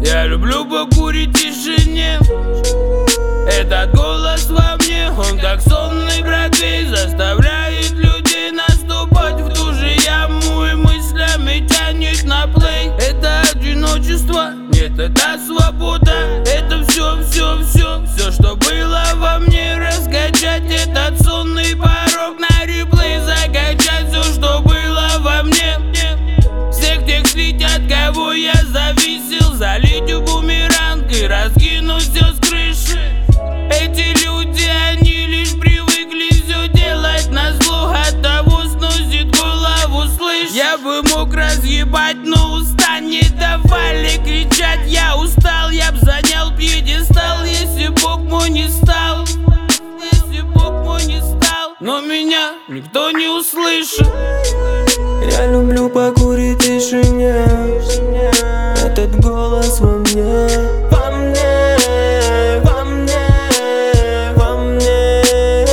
Я люблю покурить в тишине. Этот голос во мне, он как сонный Бродвей, заставляет людей наступать в ту же яму и мыслями тянет на плей. Это одиночество, нет, это свобода. Это все, что было во мне. Раскачать этот сонный порог на реплей, закачать все, что было во мне. Всех тех слить, от кого я зависел, залить в бумеранг и раскинуть все с крыши. Эти люди, они лишь привыкли все делать назло, оттого сносит голову, слышь. Я бы мог разъебать, но уста не давали кричать. Я устал, я б занял пьедестал, если Бог мой не стал. Если Бог мой не стал, но меня никто не услышит. Я люблю покурить в тишине. Этот голос во мне, во мне, во мне, во мне.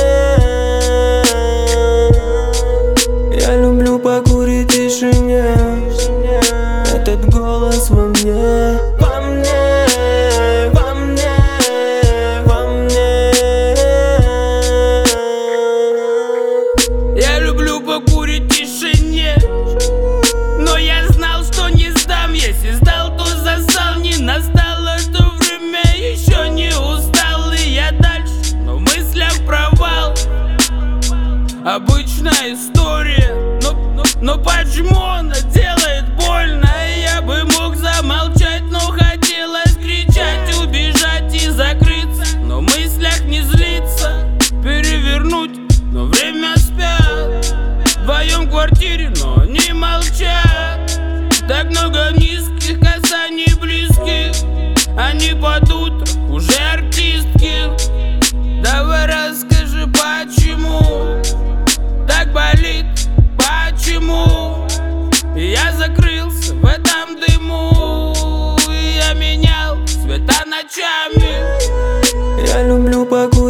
Я люблю покурить в тишине. Этот голос во мне, во мне, во мне, во мне. Я люблю покурить в тишине, но я знал, что не сдам. Если сдал, то застал. Не настало то время, еще не устал. И я дальше, но в мыслях провал. Обычная история, но почему она делает больно? Я бы мог замолчать, но хотелось кричать, убежать и закрыться, но в мыслях не злиться, перевернуть, но время спят. Вдвоем в квартире, но не молчат. Так много низких касаний близких, они под утро уже артистки. Давай расскажи, почему так болит, почему я закрылся в этом дыму, и я менял цвета ночами. Я люблю покурить